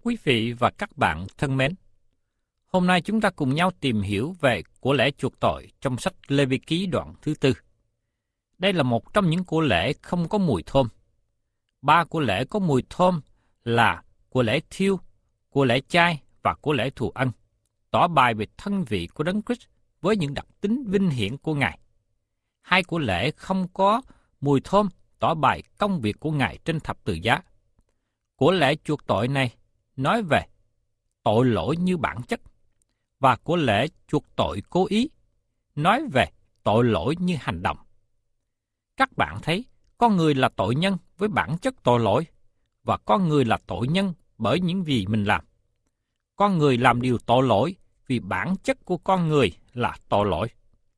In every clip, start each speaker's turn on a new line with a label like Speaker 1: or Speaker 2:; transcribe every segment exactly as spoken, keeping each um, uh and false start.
Speaker 1: Quý vị và các bạn thân mến, hôm nay chúng ta cùng nhau tìm hiểu về của lễ chuộc tội trong sách Lê-vi ký đoạn thứ tư. Đây là một trong những của lễ không có mùi thơm. Ba của lễ có mùi thơm là của lễ thiêu, của lễ chay và của lễ thù ân, tỏ bài về thân vị của Đấng Christ với những đặc tính vinh hiển của Ngài. Hai của lễ không có mùi thơm tỏ bài công việc của Ngài trên thập tự giá. Của lễ chuộc tội này nói về tội lỗi như bản chất, và của lễ chuộc tội cố ý nói về tội lỗi như hành động. Các bạn thấy, con người là tội nhân với bản chất tội lỗi, và con người là tội nhân bởi những gì mình làm. Con người làm điều tội lỗi vì bản chất của con người là tội lỗi.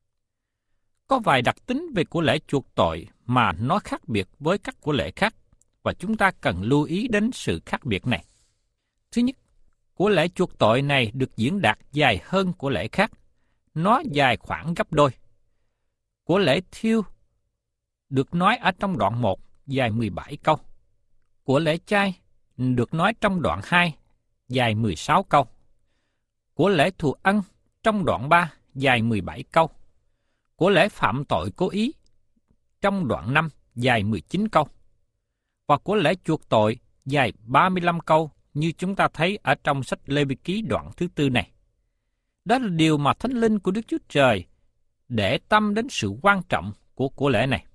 Speaker 1: Có vài đặc tính về của lễ chuộc tội mà nó khác biệt với các của lễ khác, và chúng ta cần lưu ý đến sự khác biệt này. Thứ nhất, của lễ chuộc tội này được diễn đạt dài hơn của lễ khác. Nó dài khoảng gấp đôi. Của lễ thiêu được nói ở trong đoạn một dài mười bảy câu. Của lễ chay được nói trong đoạn hai dài mười sáu câu. Của lễ thù ân trong đoạn ba dài mười bảy câu. Của lễ phạm tội cố ý trong đoạn năm dài mười chín câu. Và của lễ chuộc tội dài ba mươi lăm câu như chúng ta thấy ở trong sách Lê-vi ký đoạn thứ tư này. Đó là điều mà Thánh Linh của Đức Chúa Trời để tâm đến sự quan trọng của của lễ này.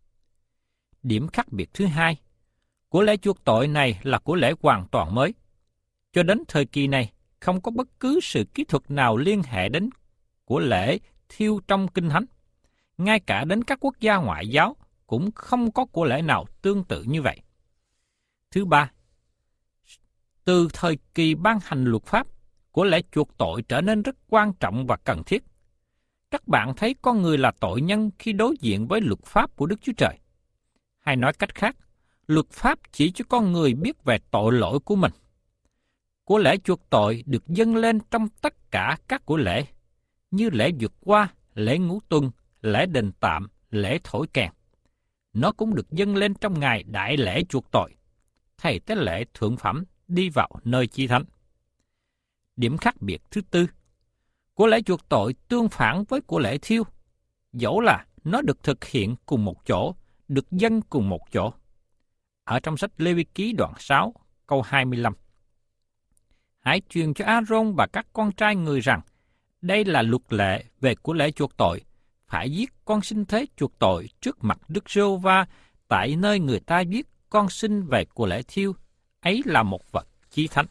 Speaker 1: Điểm khác biệt thứ hai, của lễ chuộc tội này là của lễ hoàn toàn mới. Cho đến thời kỳ này, không có bất cứ sự kỹ thuật nào liên hệ đến của lễ thiêu trong Kinh Thánh. Ngay cả đến các quốc gia ngoại giáo cũng không có của lễ nào tương tự như vậy. Thứ ba, từ thời kỳ ban hành luật pháp, của lễ chuộc tội trở nên rất quan trọng và cần thiết. Các bạn thấy con người là tội nhân khi đối diện với luật pháp của Đức Chúa Trời. Hay nói cách khác, luật pháp chỉ cho con người biết về tội lỗi của mình. Của lễ chuộc tội được dâng lên trong tất cả các của lễ, như lễ vượt qua, lễ ngũ tuần, lễ đền tạm, lễ thổi kèn. Nó cũng được dâng lên trong ngày đại lễ chuộc tội, thầy tế lễ thượng phẩm đi vào nơi chi thánh. Điểm khác biệt thứ tư, của lễ chuộc tội tương phản với của lễ thiêu, dẫu là nó được thực hiện cùng một chỗ, được dâng cùng một chỗ. Ở trong sách Lê-vi ký đoạn sáu, câu hai mươi lăm. Hãy truyền cho A-rôn và các con trai người rằng, đây là luật lệ về của lễ chuộc tội, phải giết con sinh thế chuộc tội trước mặt Đức Giê-hô-va, tại nơi người ta viết con sinh về của lễ thiêu, ấy là một vật chí thánh.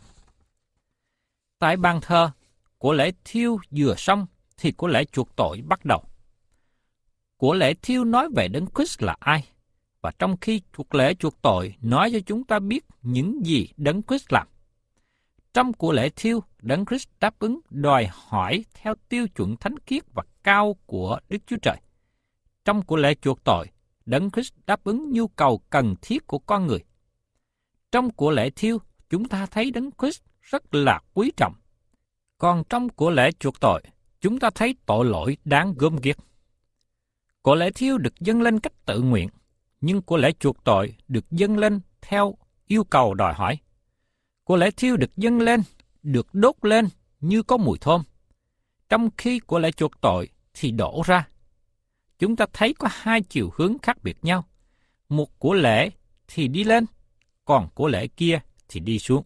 Speaker 1: Tại bàn thờ, của lễ thiêu vừa xong thì của lễ chuộc tội bắt đầu. Của lễ thiêu nói về Đấng Christ là ai, và trong khi cuộc lễ chuộc tội nói cho chúng ta biết những gì Đấng Christ làm. Trong của lễ thiêu, Đấng Christ đáp ứng đòi hỏi theo tiêu chuẩn thánh khiết và cao của Đức Chúa Trời. Trong của lễ chuộc tội, Đấng Christ đáp ứng nhu cầu cần thiết của con người. Trong của lễ thiêu, chúng ta thấy Đấng Christ rất là quý trọng. Còn trong của lễ chuộc tội, chúng ta thấy tội lỗi đáng gớm ghiếc. Của lễ thiêu được dâng lên cách tự nguyện, nhưng của lễ chuộc tội được dâng lên theo yêu cầu đòi hỏi. Của lễ thiêu được dâng lên, được đốt lên như có mùi thơm, trong khi của lễ chuộc tội thì đổ ra. Chúng ta thấy có hai chiều hướng khác biệt nhau. Một của lễ thì đi lên, còn của lễ kia thì đi xuống.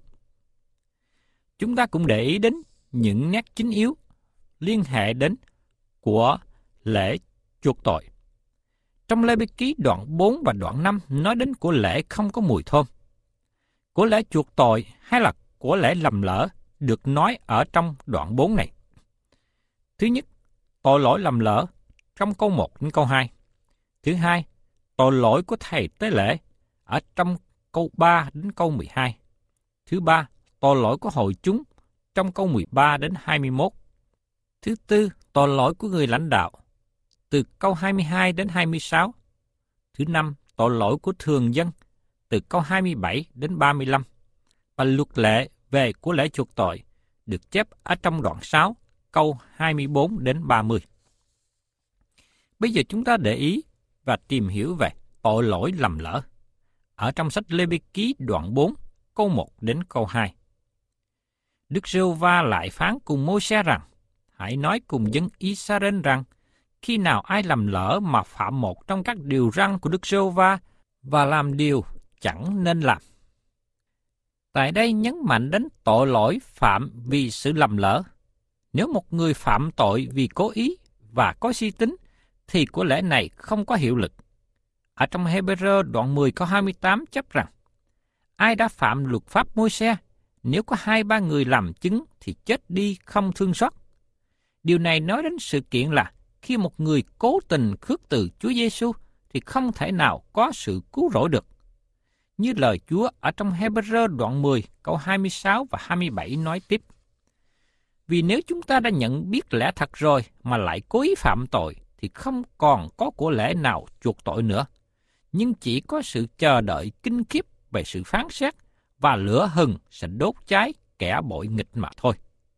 Speaker 1: Chúng ta cũng để ý đến những nét chính yếu liên hệ đến của lễ chuộc tội. Trong Lê-vi ký đoạn bốn và đoạn năm nói đến của lễ không có mùi thơm. Của lễ chuộc tội hay là của lễ lầm lỡ được nói ở trong đoạn bốn này. Thứ nhất, tội lỗi lầm lỡ trong câu một đến câu hai. Thứ hai, tội lỗi của thầy tế lễ ở trong câu ba đến câu mười hai. Thứ ba, tội lỗi của hội chúng trong câu mười ba đến hai mươi mốt. Thứ tư, tội lỗi của người lãnh đạo từ câu hai mươi hai đến hai mươi sáu. Thứ năm, tội lỗi của thường dân từ câu hai mươi bảy đến ba mươi lăm. Và luật lệ về của lễ chuộc tội được chép ở trong đoạn sáu, câu hai mươi bốn đến ba mươi. Bây giờ chúng ta để ý và tìm hiểu về tội lỗi lầm lỡ ở trong sách Lê-vi ký đoạn bốn, câu một đến câu hai. Đức Giê-hô-va lại phán cùng Môi-se rằng, hãy nói cùng dân Israel rằng, khi nào ai lầm lỡ mà phạm một trong các điều răn của Đức Giê-hô-va và làm điều chẳng nên làm. Tại đây nhấn mạnh đến tội lỗi phạm vì sự lầm lỡ. Nếu một người phạm tội vì cố ý và có suy tính, thì của lẽ này không có hiệu lực. Ở trong Hê-bơ-rơ đoạn mười câu hai mươi tám chép rằng, ai đã phạm luật pháp Môi-se, nếu có hai ba người làm chứng thì chết đi không thương xót. Điều này nói đến sự kiện là khi một người cố tình khước từ Chúa Giê-xu thì không thể nào có sự cứu rỗi được. Như lời Chúa ở trong Hê-bơ-rơ đoạn mười câu hai mươi sáu và hai mươi bảy nói tiếp. Vì nếu chúng ta đã nhận biết lẽ thật rồi mà lại cố ý phạm tội thì không còn có của lẽ nào chuộc tội nữa, nhưng chỉ có sự chờ đợi kinh khiếp về sự phán xét và lửa hừng sẽ đốt cháy kẻ bội nghịch mà thôi.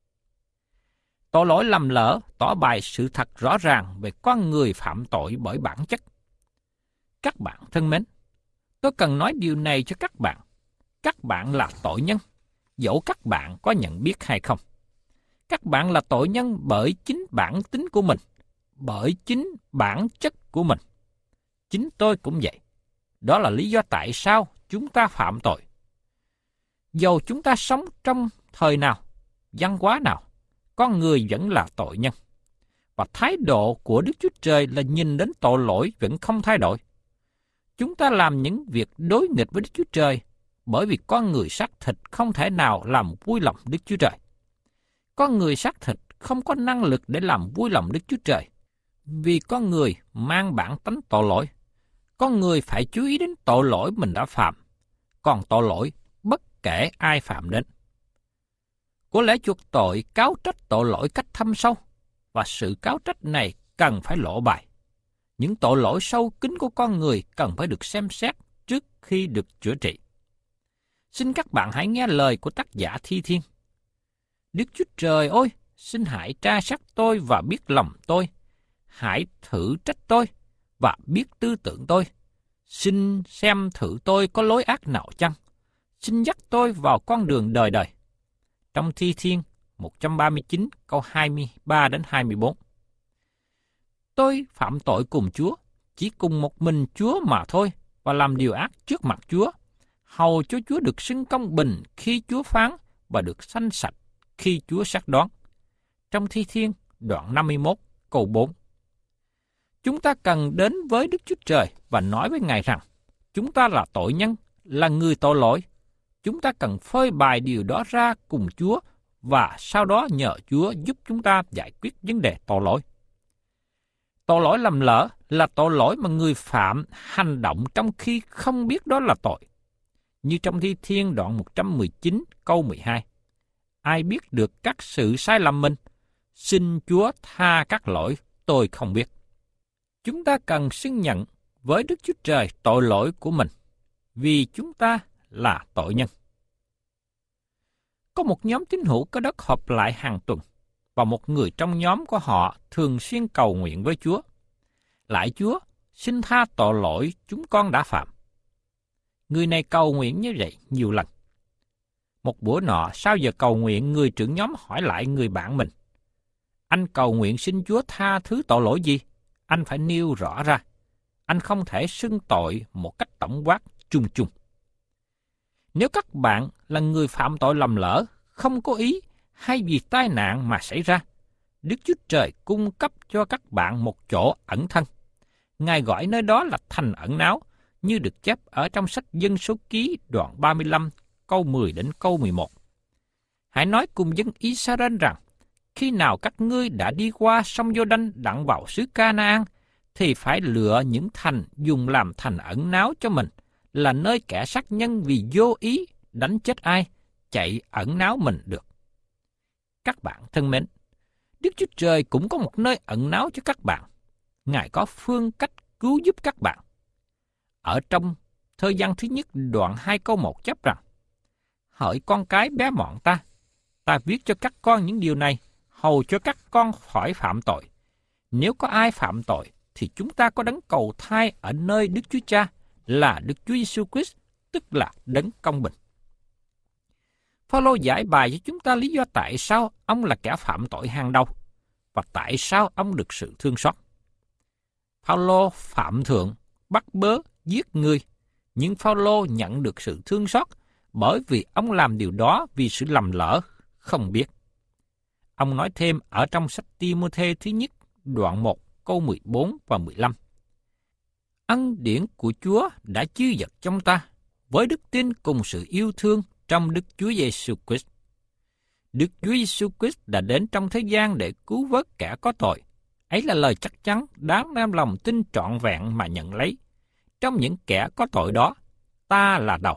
Speaker 1: Tội lỗi lầm lỡ tỏ bày sự thật rõ ràng về con người phạm tội bởi bản chất. Các bạn thân mến, tôi cần nói điều này cho các bạn. Các bạn là tội nhân, dẫu các bạn có nhận biết hay không. Các bạn là tội nhân bởi chính bản tính của mình, bởi chính bản chất của mình. Chính tôi cũng vậy. Đó là lý do tại sao chúng ta phạm tội. Dầu chúng ta sống trong thời nào, văn hóa nào, con người vẫn là tội nhân. Và thái độ của Đức Chúa Trời là nhìn đến tội lỗi vẫn không thay đổi. Chúng ta làm những việc đối nghịch với Đức Chúa Trời bởi vì con người xác thịt không thể nào làm vui lòng Đức Chúa Trời. Con người xác thịt không có năng lực để làm vui lòng Đức Chúa Trời, vì con người mang bản tánh tội lỗi. Con người phải chú ý đến tội lỗi mình đã phạm, còn tội lỗi bất kể ai phạm đến. Có lẽ chuộc tội cáo trách tội lỗi cách thâm sâu, và sự cáo trách này cần phải lộ bài. Những tội lỗi sâu kín của con người cần phải được xem xét trước khi được chữa trị. Xin các bạn hãy nghe lời của tác giả Thi Thiên. Đức Chúa Trời ơi, xin hãy tra xét tôi và biết lòng tôi. Hãy thử trách tôi và biết tư tưởng tôi. Xin xem thử tôi có lối ác nào chăng. Xin dắt tôi vào con đường đời đời. Trong Thi Thiên một trăm ba mươi chín câu hai mươi ba đến hai mươi bốn. Tôi phạm tội cùng Chúa, chỉ cùng một mình Chúa mà thôi, và làm điều ác trước mặt Chúa, hầu cho Chúa được xưng công bình khi Chúa phán và được sanh sạch khi Chúa xác đoán. Trong Thi Thiên đoạn năm mươi mốt câu bốn. Chúng ta cần đến với Đức Chúa Trời và nói với Ngài rằng, chúng ta là tội nhân, là người tội lỗi. Chúng ta cần phơi bày điều đó ra cùng Chúa và sau đó nhờ Chúa giúp chúng ta giải quyết vấn đề tội lỗi. Tội lỗi lầm lỡ là tội lỗi mà người phạm hành động trong khi không biết đó là tội. Như trong Thi Thiên đoạn một trăm mười chín câu mười hai. Ai biết được các sự sai lầm mình? Xin Chúa tha các lỗi tôi không biết. Chúng ta cần xưng nhận với Đức Chúa Trời tội lỗi của mình, vì chúng ta là tội nhân. Có một nhóm tín hữu có đất họp lại hàng tuần, và một người trong nhóm của họ thường xuyên cầu nguyện với Chúa. Lạy Chúa, xin tha tội lỗi chúng con đã phạm. Người này cầu nguyện như vậy nhiều lần. Một bữa nọ, sau giờ cầu nguyện, người trưởng nhóm hỏi lại người bạn mình, anh cầu nguyện xin Chúa tha thứ tội lỗi gì? Anh phải nêu rõ ra. Anh không thể xưng tội một cách tổng quát chung chung. Nếu các bạn là người phạm tội lầm lỡ, không có ý hay vì tai nạn mà xảy ra, Đức Chúa Trời cung cấp cho các bạn một chỗ ẩn thân. Ngài gọi nơi đó là thành ẩn náu, như được chép ở trong sách Dân Số Ký đoạn ba mươi lăm câu mười đến câu mười một. Hãy nói cùng dân Israel rằng, khi nào các ngươi đã đi qua sông Giô-đanh đặng vào xứ Ca-na-an, thì phải lựa những thành dùng làm thành ẩn náu cho mình, là nơi kẻ sát nhân vì vô ý đánh chết ai, chạy ẩn náu mình được. Các bạn thân mến, Đức Chúa Trời cũng có một nơi ẩn náu cho các bạn. Ngài có phương cách cứu giúp các bạn. Ở trong Thời Gian thứ nhất đoạn hai câu một chép rằng, hỡi con cái bé mọn ta, ta viết cho các con những điều này, hầu cho các con khỏi phạm tội. Nếu có ai phạm tội, thì chúng ta có đấng cầu thai ở nơi Đức Chúa Cha, là Đức Chúa Giêsu Christ, tức là đấng công bình. Phao-lô giải bài cho chúng ta lý do tại sao ông là kẻ phạm tội hàng đầu và tại sao ông được sự thương xót. Phao-lô phạm thượng, bắt bớ, giết người, nhưng Phao-lô nhận được sự thương xót bởi vì ông làm điều đó vì sự lầm lỡ, không biết. Ông nói thêm ở trong sách Ti-mô-thê thứ nhất, đoạn một, câu mười bốn và mười lăm. Ân điển của Chúa đã chứa vật trong ta, với đức tin cùng sự yêu thương trong Đức Chúa Giêsu Christ. Đức Chúa Giêsu Christ đã đến trong thế gian để cứu vớt kẻ có tội. Ấy là lời chắc chắn đáng đem lòng tin trọn vẹn mà nhận lấy. Trong những kẻ có tội đó, ta là đầu.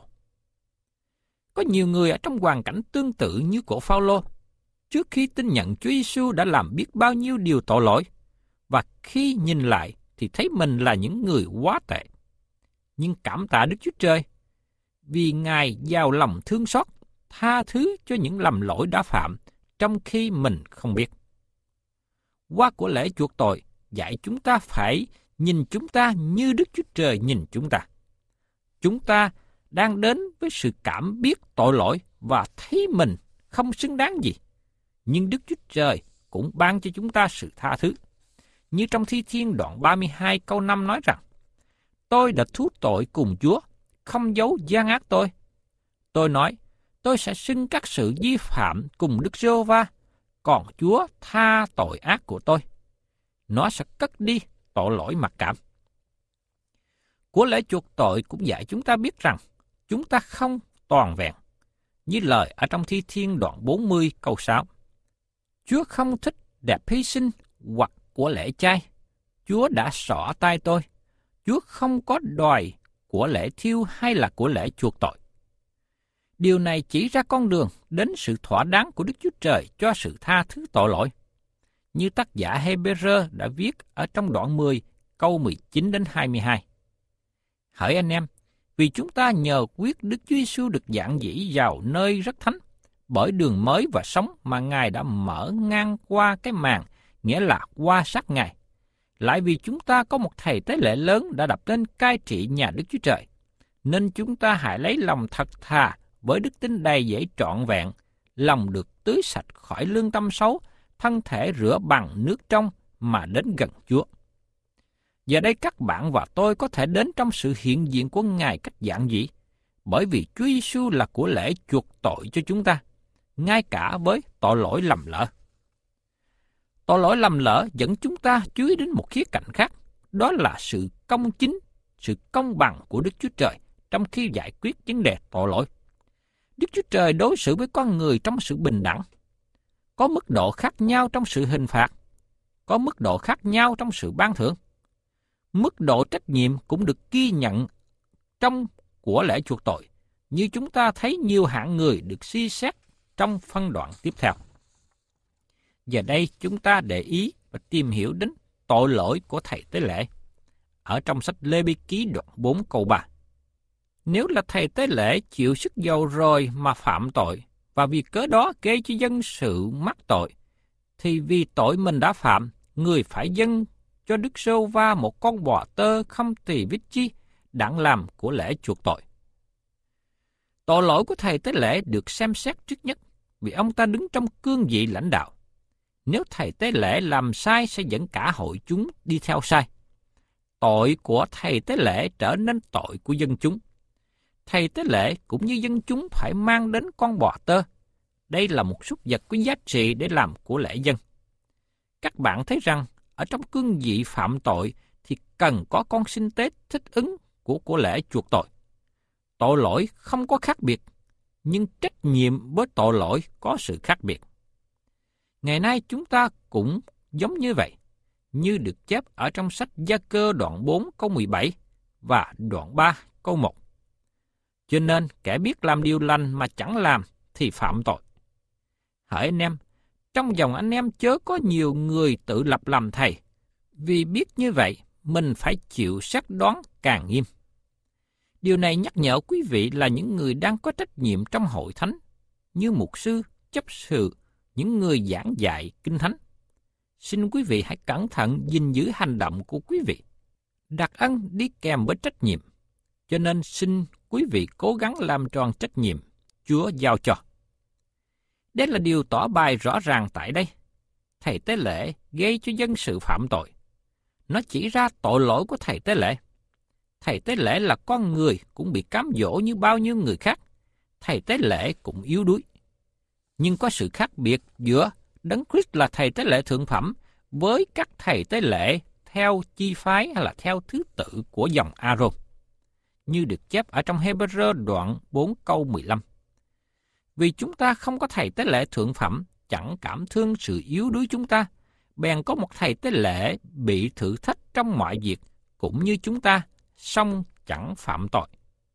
Speaker 1: Có nhiều người ở trong hoàn cảnh tương tự như của Phao-lô. Trước khi tin nhận Chúa Giêsu đã làm biết bao nhiêu điều tội lỗi, và khi nhìn lại thì thấy mình là những người quá tệ. Nhưng cảm tạ Đức Chúa Trời, vì Ngài giàu lòng thương xót, tha thứ cho những lầm lỗi đã phạm, trong khi mình không biết. Qua của lễ chuộc tội, dạy chúng ta phải nhìn chúng ta như Đức Chúa Trời nhìn chúng ta. Chúng ta đang đến với sự cảm biết tội lỗi và thấy mình không xứng đáng gì. Nhưng Đức Chúa Trời cũng ban cho chúng ta sự tha thứ. Như trong Thi Thiên đoạn ba mươi hai câu năm nói rằng, tôi đã thú tội cùng Chúa, không giấu gian ác tôi. Tôi nói, tôi sẽ xưng các sự vi phạm cùng Đức Giê-hô-va, còn Chúa tha tội ác của tôi. Nó sẽ cất đi tội lỗi mặc cảm. Của lễ chuộc tội cũng dạy chúng ta biết rằng chúng ta không toàn vẹn. Như lời ở trong Thi Thiên đoạn bốn mươi câu sáu. Chúa không thích đẹp hy sinh hoặc của lễ chay. Chúa đã xỏ tay tôi. Chúa không có đòi của lễ thiêu hay là của lễ chuộc tội. Điều này chỉ ra con đường đến sự thỏa đáng của Đức Chúa Trời cho sự tha thứ tội lỗi. Như tác giả Hê-bê-rơ đã viết ở trong đoạn mười, câu mười chín đến hai mươi hai. Hỡi anh em, vì chúng ta nhờ quyết Đức Chúa Giêsu được giảng dĩ vào nơi rất thánh, bởi đường mới và sống mà Ngài đã mở ngang qua cái màn, nghĩa là qua sát Ngài. Lại vì chúng ta có một thầy tế lễ lớn đã đập lên cai trị nhà Đức Chúa Trời, nên chúng ta hãy lấy lòng thật thà với đức tin đầy dẫy trọn vẹn, lòng được tưới sạch khỏi lương tâm xấu, thân thể rửa bằng nước trong mà đến gần Chúa. Giờ đây các bạn và tôi có thể đến trong sự hiện diện của Ngài cách giản dị, bởi vì Chúa Giêsu là của lễ chuộc tội cho chúng ta, ngay cả với tội lỗi lầm lỡ. Tội lỗi lầm lỡ dẫn chúng ta chú ý đến một khía cạnh khác, đó là sự công chính, sự công bằng của Đức Chúa Trời trong khi giải quyết vấn đề tội lỗi. Đức Chúa Trời đối xử với con người trong sự bình đẳng. Có mức độ khác nhau trong sự hình phạt, có mức độ khác nhau trong sự ban thưởng. Mức độ trách nhiệm cũng được ghi nhận trong của lễ chuộc tội, như chúng ta thấy nhiều hạng người được suy xét trong phân đoạn tiếp theo. Giờ đây chúng ta để ý và tìm hiểu đến tội lỗi của thầy tế lễ. Ở trong sách Lê-vi-ký đoạn bốn câu ba. Nếu là thầy tế lễ chịu sức dầu rồi mà phạm tội, và vì cớ đó gây cho dân sự mắc tội, thì vì tội mình đã phạm, người phải dâng cho Đức Giê-hô-va một con bò tơ không tỳ vết chi, đặng làm của lễ chuộc tội. Tội lỗi của thầy tế lễ được xem xét trước nhất, vì ông ta đứng trong cương vị lãnh đạo. Nếu thầy tế lễ làm sai sẽ dẫn cả hội chúng đi theo sai. Tội của thầy tế lễ trở nên tội của dân chúng. Thầy tế lễ cũng như dân chúng phải mang đến con bò tơ. Đây là một súc vật có giá trị để làm của lễ dân. Các bạn thấy rằng ở trong cương vị phạm tội thì cần có con sinh tế thích ứng của của lễ chuộc tội. Tội lỗi không có khác biệt, nhưng trách nhiệm với tội lỗi có sự khác biệt. Ngày nay chúng ta cũng giống như vậy, như được chép ở trong sách Gia-cơ đoạn bốn câu mười bảy và đoạn ba câu một. Cho nên kẻ biết làm điều lành mà chẳng làm thì phạm tội. Hỡi anh em, trong dòng anh em chớ có nhiều người tự lập làm thầy, vì biết như vậy mình phải chịu xét đoán càng nghiêm. Điều này nhắc nhở quý vị là những người đang có trách nhiệm trong hội thánh, như mục sư, chấp sự, những người giảng dạy kinh thánh. Xin quý vị hãy cẩn thận gìn giữ hành động của quý vị. Đặc ân đi kèm với trách nhiệm, cho nên xin quý vị cố gắng làm tròn trách nhiệm Chúa giao cho. Đây là điều tỏ bài rõ ràng tại đây. Thầy tế lễ gây cho dân sự phạm tội. Nó chỉ ra tội lỗi của thầy tế lễ. Thầy tế lễ là con người cũng bị cám dỗ như bao nhiêu người khác. Thầy tế lễ cũng yếu đuối. Nhưng có sự khác biệt giữa Đấng Christ là thầy tế lễ thượng phẩm với các thầy tế lễ theo chi phái hay là theo thứ tự của dòng A-rôn, như được chép ở trong Hê-bơ-rơ đoạn bốn câu mười lăm. Vì chúng ta không có thầy tế lễ thượng phẩm, chẳng cảm thương sự yếu đuối chúng ta, bèn có một thầy tế lễ bị thử thách trong mọi việc, cũng như chúng ta, song chẳng phạm tội.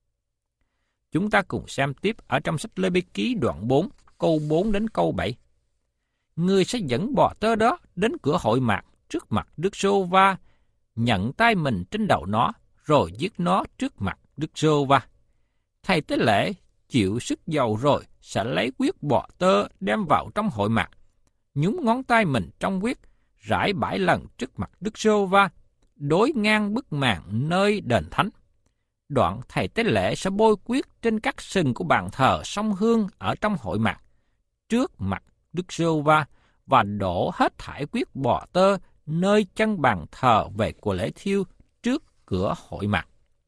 Speaker 1: Chúng ta cùng xem tiếp ở trong sách Lê-vi-ký đoạn bốn, câu bốn đến câu bảy. Người sẽ dẫn bò tơ đó đến cửa hội mạc trước mặt Đức Giê-hô-va, nhận tay mình trên đầu nó, rồi giết nó trước mặt Đức Giê-hô-va. Thầy tế lễ chịu sức dầu rồi sẽ lấy huyết bò tơ đem vào trong hội mạc, nhúng ngón tay mình trong huyết, rải bảy lần trước mặt Đức Giê-hô-va, đối ngang bức màn nơi đền thánh. Đoạn thầy tế lễ sẽ bôi huyết trên các sừng của bàn thờ sông hương ở trong hội mạc, trước mặt Đức Giê-hô-va, và đổ hết thải huyết bò tơ nơi chân bàn thờ về của lễ thiêu trước cửa hội mạc.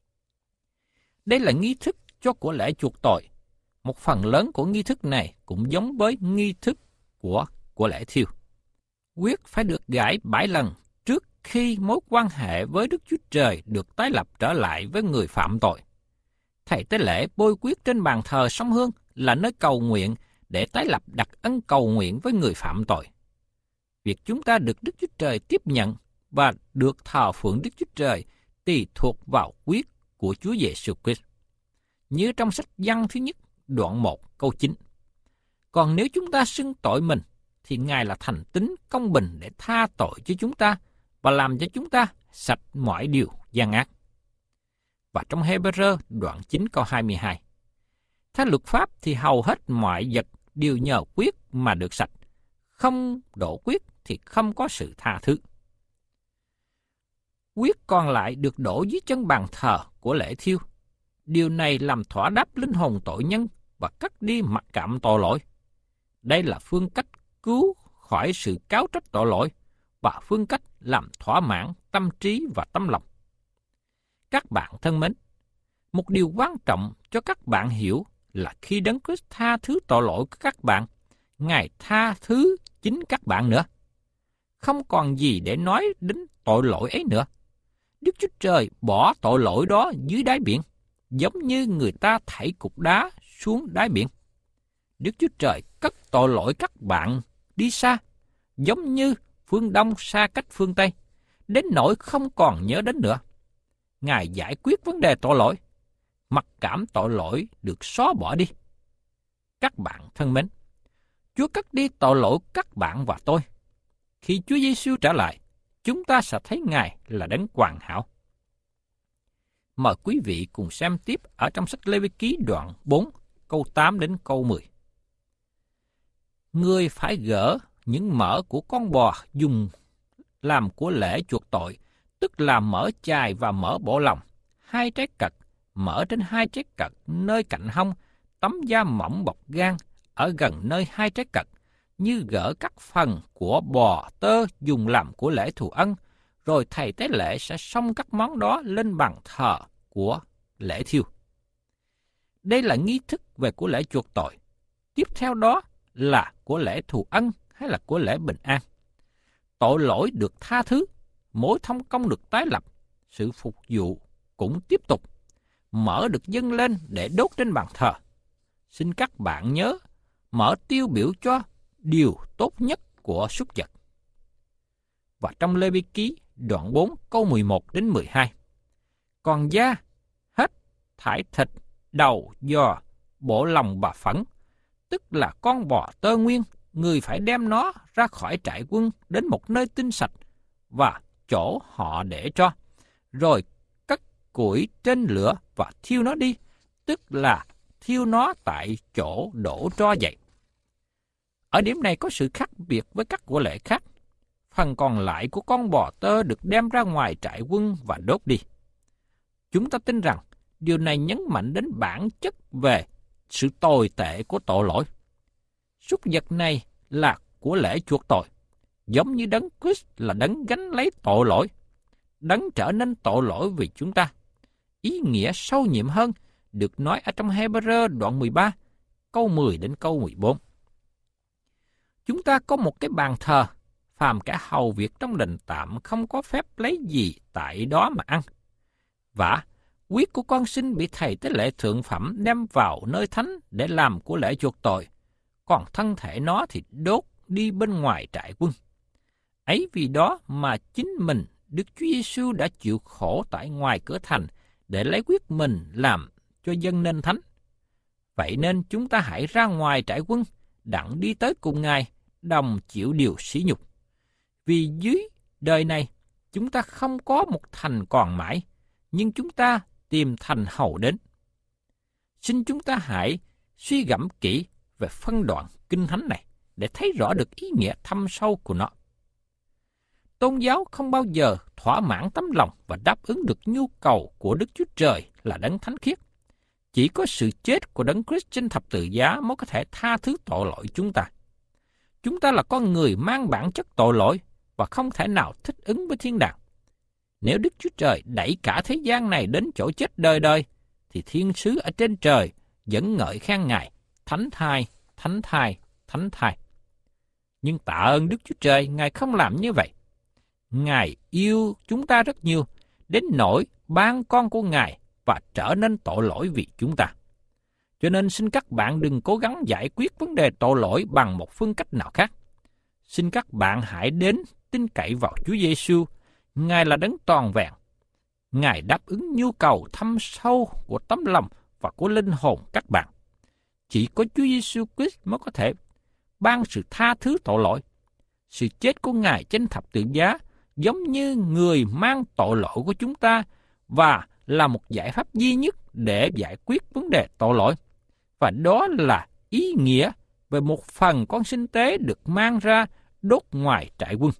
Speaker 1: Đây là nghi thức cho của lễ chuộc tội. Một phần lớn của nghi thức này cũng giống với nghi thức của của lễ thiêu. Huyết phải được gãi bảy lần trước khi mối quan hệ với Đức Chúa Trời được tái lập trở lại với người phạm tội. Thầy tế lễ bôi huyết trên bàn thờ sông hương là nơi cầu nguyện để tái lập đặc ân cầu nguyện với người phạm tội. Việc chúng ta được Đức Chúa Trời tiếp nhận và được thờ phượng Đức Chúa Trời tùy thuộc vào huyết của Chúa Giêsu Christ. Như trong sách Giăng thứ nhất, đoạn một, câu chín. Còn nếu chúng ta xưng tội mình, thì Ngài là thành tín công bình để tha tội cho chúng ta và làm cho chúng ta sạch mọi điều gian ác. Và trong Hê-bơ-rơ đoạn chín câu hai mươi hai. Theo luật pháp thì hầu hết mọi vật đều nhờ huyết mà được sạch, không đổ huyết thì không có sự tha thứ. Huyết còn lại được đổ dưới chân bàn thờ của lễ thiêu. Điều này làm thỏa đáp linh hồn tội nhân và cất đi mặc cảm tội lỗi. Đây là phương cách cứu khỏi sự cáo trách tội lỗi và phương cách làm thỏa mãn tâm trí và tâm lòng. Các bạn thân mến, một điều quan trọng cho các bạn hiểu là khi Đấng Christ tha thứ tội lỗi của các bạn, Ngài tha thứ chính các bạn nữa. Không còn gì để nói đến tội lỗi ấy nữa. Đức Chúa Trời bỏ tội lỗi đó dưới đáy biển, giống như người ta thảy cục đá xuống đáy biển. Đức Chúa Trời cất tội lỗi các bạn đi xa, giống như phương Đông xa cách phương Tây, đến nỗi không còn nhớ đến nữa. Ngài giải quyết vấn đề tội lỗi, mặc cảm tội lỗi được xóa bỏ đi. Các bạn thân mến, Chúa cất đi tội lỗi các bạn và tôi. Khi Chúa Giêsu trở lại, chúng ta sẽ thấy Ngài là đấng hoàn hảo. Mời quý vị cùng xem tiếp ở trong sách Lê-vi-ký đoạn bốn, câu tám đến câu mười. Ngươi phải gỡ những mỡ của con bò dùng làm của lễ chuộc tội, tức là mỡ chài và mỡ bộ lòng, hai trái cật, mỡ trên hai trái cật nơi cạnh hông, tấm da mỏng bọc gan ở gần nơi hai trái cật, như gỡ các phần của bò tơ dùng làm của lễ thù ân, rồi thầy tế lễ sẽ xông các món đó lên bàn thờ của lễ thiêu. Đây là nghi thức về của lễ chuộc tội. Tiếp theo đó là của lễ thù ân hay là của lễ bình an. Tội lỗi được tha thứ, mối thông công được tái lập, sự phục vụ cũng tiếp tục. Mỡ được dâng lên để đốt trên bàn thờ. Xin các bạn nhớ, mỡ tiêu biểu cho điều tốt nhất của súc vật. Và trong Lê-vi-ký đoạn bốn câu mười một đến mười hai. Còn da, hết, thải thịt, đầu, giò, bộ lòng và phẫn, tức là con bò tơ nguyên, người phải đem nó ra khỏi trại quân đến một nơi tinh sạch và chỗ họ để cho, rồi cất củi trên lửa và thiêu nó đi, tức là thiêu nó tại chỗ đổ tro vậy. Ở điểm này có sự khác biệt với các của lễ khác. Phần còn lại của con bò tơ được đem ra ngoài trại quân và đốt đi. Chúng ta tin rằng điều này nhấn mạnh đến bản chất về sự tồi tệ của tội lỗi. súc vật này là của lễ chuộc tội, giống như Đấng Christ là đấng gánh lấy tội lỗi, đấng trở nên tội lỗi vì chúng ta. Ý nghĩa sâu nhiệm hơn được nói ở trong Hebrew đoạn mười ba, câu mười đến câu mười bốn. Chúng ta có một cái bàn thờ, phàm cả hầu việc trong đền tạm không có phép lấy gì tại đó mà ăn. Và huyết của con sinh bị thầy tế lễ thượng phẩm đem vào nơi thánh để làm của lễ chuộc tội, còn thân thể nó thì đốt đi bên ngoài trại quân. Ấy vì đó mà chính mình Đức Chúa Giêsu đã chịu khổ tại ngoài cửa thành để lấy huyết mình làm cho dân nên thánh. Vậy nên chúng ta hãy ra ngoài trại quân, đặng đi tới cùng Ngài, đồng chịu điều sỉ nhục. Vì dưới đời này, chúng ta không có một thành còn mãi, nhưng chúng ta tìm thành hầu đến. Xin chúng ta hãy suy gẫm kỹ về phân đoạn kinh thánh này để thấy rõ được ý nghĩa thâm sâu của nó. Tôn giáo không bao giờ thỏa mãn tấm lòng và đáp ứng được nhu cầu của Đức Chúa Trời là đấng thánh khiết. Chỉ có sự chết của đấng Christ trên thập tự giá mới có thể tha thứ tội lỗi chúng ta. Chúng ta là con người mang bản chất tội lỗi và không thể nào thích ứng với thiên đàng. Nếu Đức Chúa Trời đẩy cả thế gian này đến chỗ chết đời đời, thì thiên sứ ở trên trời vẫn ngợi khen Ngài, thánh thai, thánh thai, thánh thai. Nhưng tạ ơn Đức Chúa Trời, Ngài không làm như vậy. Ngài yêu chúng ta rất nhiều, đến nỗi ban con của Ngài và trở nên tội lỗi vì chúng ta. Cho nên xin các bạn đừng cố gắng giải quyết vấn đề tội lỗi bằng một phương cách nào khác. Xin các bạn hãy đến tin cậy vào Chúa Giêsu. Ngài là đấng toàn vẹn. Ngài đáp ứng nhu cầu thâm sâu của tấm lòng và của linh hồn các bạn. Chỉ có Chúa Giêsu Christ mới có thể ban sự tha thứ tội lỗi. Sự chết của Ngài trên thập tự giá giống như người mang tội lỗi của chúng ta và là một giải pháp duy nhất để giải quyết vấn đề tội lỗi. Và đó là ý nghĩa về một phần con sinh tế được mang ra đốt ngoài trại quân.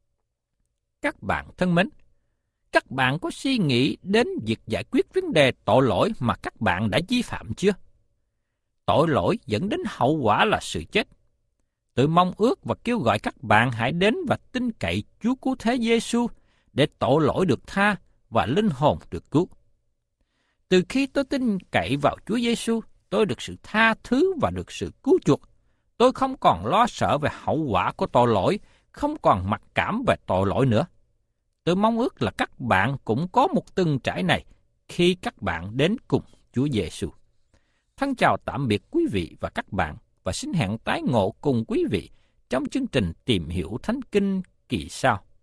Speaker 1: Các bạn thân mến, các bạn có suy nghĩ đến việc giải quyết vấn đề tội lỗi mà các bạn đã vi phạm chưa? Tội lỗi dẫn đến hậu quả là sự chết. Tôi mong ước và kêu gọi các bạn hãy đến và tin cậy Chúa Cứu Thế Giêsu để tội lỗi được tha và linh hồn được cứu. Từ khi tôi tin cậy vào Chúa Giêsu, tôi được sự tha thứ và được sự cứu chuộc. Tôi không còn lo sợ về hậu quả của tội lỗi, không còn mặc cảm về tội lỗi nữa. Tôi mong ước là các bạn cũng có một từng trải này khi các bạn đến cùng Chúa Giêsu. Thân chào tạm biệt quý vị và các bạn và xin hẹn tái ngộ cùng quý vị trong chương trình Tìm Hiểu Thánh Kinh kỳ sau.